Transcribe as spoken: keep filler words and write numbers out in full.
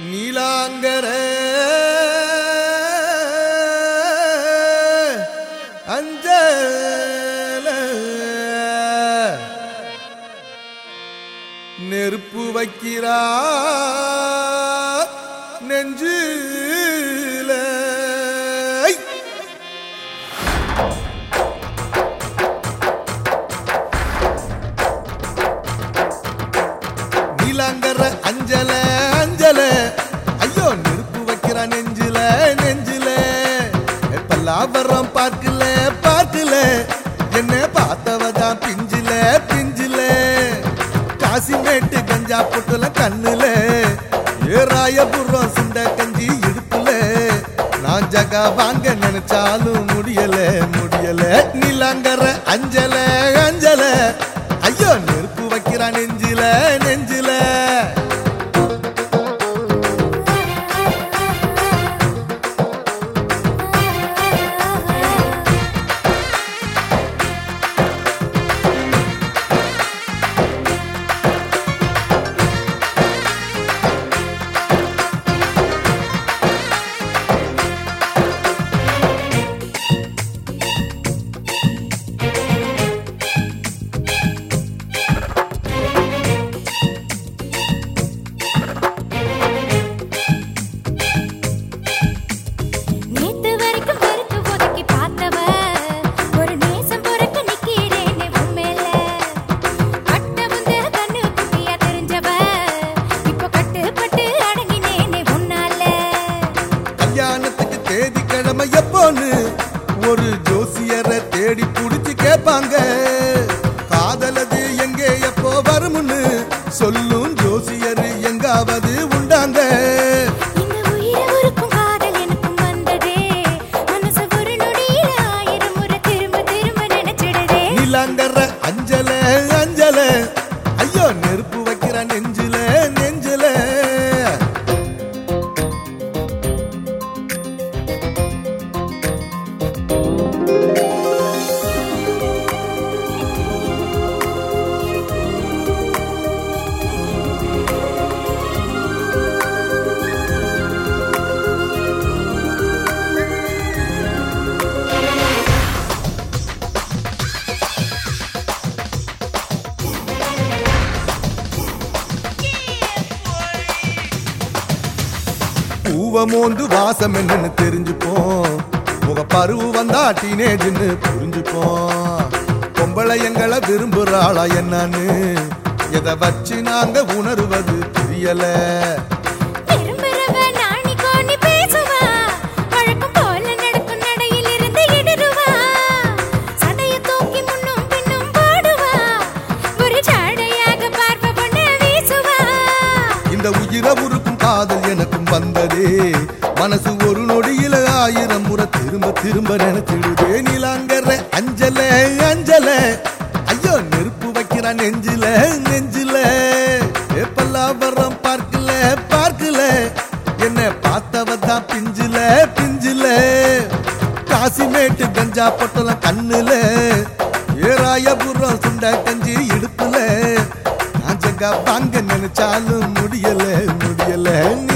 நீலாங்கர அஞ்சல நெருப்பு வைக்கிறா நெஞ்சில நீலாங்கர அஞ்சல அஞ்சல ஐயோ நெருப்பு வைக்கிறா நெஞ்சில நெஞ்சில பல்லாவரம் பார்க்கல பார்க்கல என்ன பார்த்தவதான் பிஞ்சில பிஞ்சில காசிமேட்டு கஞ்சா பொட்டுல கண்ணுல ஏராயபுரம் சுண்ட கஞ்சி இடுப்புல நான் ஜகா வாங்க நினைச்சாலும் முடியல முடியல நீலாங்கர அஞ்சல அஞ்சல ஐயோ நெருப்பு வைக்கிறா நெஞ்சில நெஞ்சில ஒரு ஜோசியரை தேடி புடிச்சு கேட்பாங்க காதலது எங்கே எப்போ வரும்னு சொல்லும் ஜோசியர் எங்காவது உண்டாங்க நீலாங்கர அஞ்சல அஞ்சல ஐயோ நெருப்பு வைக்கிற நெஞ்சில நெஞ்சில பூவமோந்து வாசம் என்னன்னு தெரிஞ்சுப்போம் முக பருவு வந்தா டீனேஜ்னு புரிஞ்சுப்போம் பொம்பளை எங்களை விரும்புறாளா என்னன்னு எதை வச்சு நாங்க உணர்வது தெரியல இந்த உயிரை உருக்கும் காதல் எனக்கும் வந்ததே மனசு ஒரு நொடியில ஆயிரம் முறை திரும்ப திரும்ப நினைச்சிடுதே நீலாங்கர அஞ்சல அஞ்சல ஐயோ நெருப்பு வைக்கிறா நெஞ்சில நெஞ்சில பல்லாவரம் பார்க்கல பார்க்கல என்ன பார்த்தவதான் பிஞ்சில பிஞ்சில காசிமேட்டு கஞ்சா பொட்டலம் கண்ணுல ஏராயபுரம் சுண்ட கஞ்சி இடுப்புல நான் ஜகா வாங்க நினைச்சாலும் முடியல முடியல